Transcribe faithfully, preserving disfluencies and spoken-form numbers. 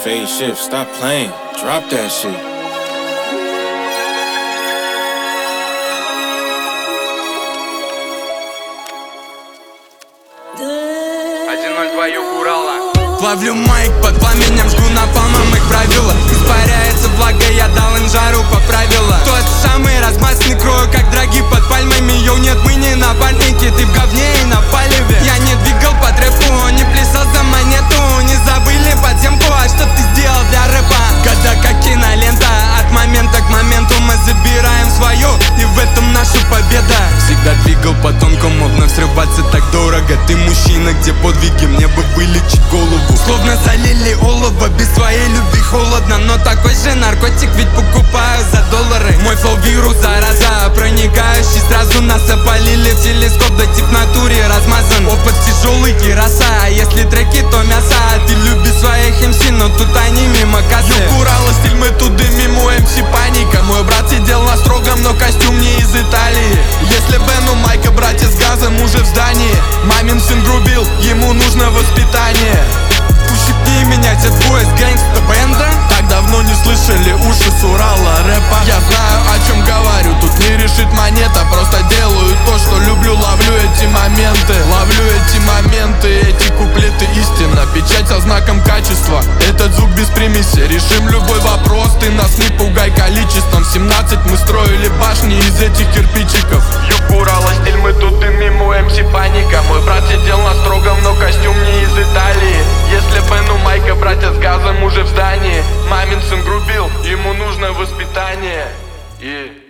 Phase shift, stop playing, drop that shit. один ноль два юг Урала. Ловлю майк под пламенем, жгу напалмом их правила. Испаряется влага, я дал им жару по правилам. Тот самый размазанный крою, как драги под пальмами. Йоу, нет, мы не напарники, ты в говне и на палеве. Я не двигал по трэпу, не плясал за монету. Не забыли подземку, а что ты сделал для рэпа? Года как кинолента, от момента к моменту мы забираем свое, и в этом наша победа. Всегда двигал по тонкому, вновь срываться так дорого. Ты мужчина, где подвиги, мне бы вылечить голову. Словно залили олово, без твоей любви холодно. Но такой же наркотик ведь покупаю за доллары. Мой флоу вирус, зараза, проникающий. Сразу нас опалили в телескоп, да тип в натуре размазан. Опыт тяжелый, кираса, а если треки, то мясо. Ты любишь своих эм си, но тут они мимо кассы. Юг Урала, стиль мы тут дымим, у эм си паника. Мой брат сидел на строгом, но костюм не из Италии. Если Бен у Майка, братья с газом уже в здании. Мамин сын грубил, ему нужно воспитание. Ущипни меня, те двое с гэнгста бенда. Так давно не слышали уши с Урала рэпа. Я знаю, о чем говорю, тут не решит монета. Просто делаю то, что люблю, ловлю эти моменты. Ловлю эти моменты, эти куплеты истина. Печать со знаком качества, этот звук без примеси. Решим любой вопрос, ты нас не пугай количеством. В семнадцать мы строили башни из этих кирпичиков. Юг Урала, стиль мы тут дымим, у эм си паника. Мой брат сидел на строгом, но костюм не из Италии. Если Бен у Майка, братья с газом уже в здании. Мамин сын грубил, ему нужно воспитание. И...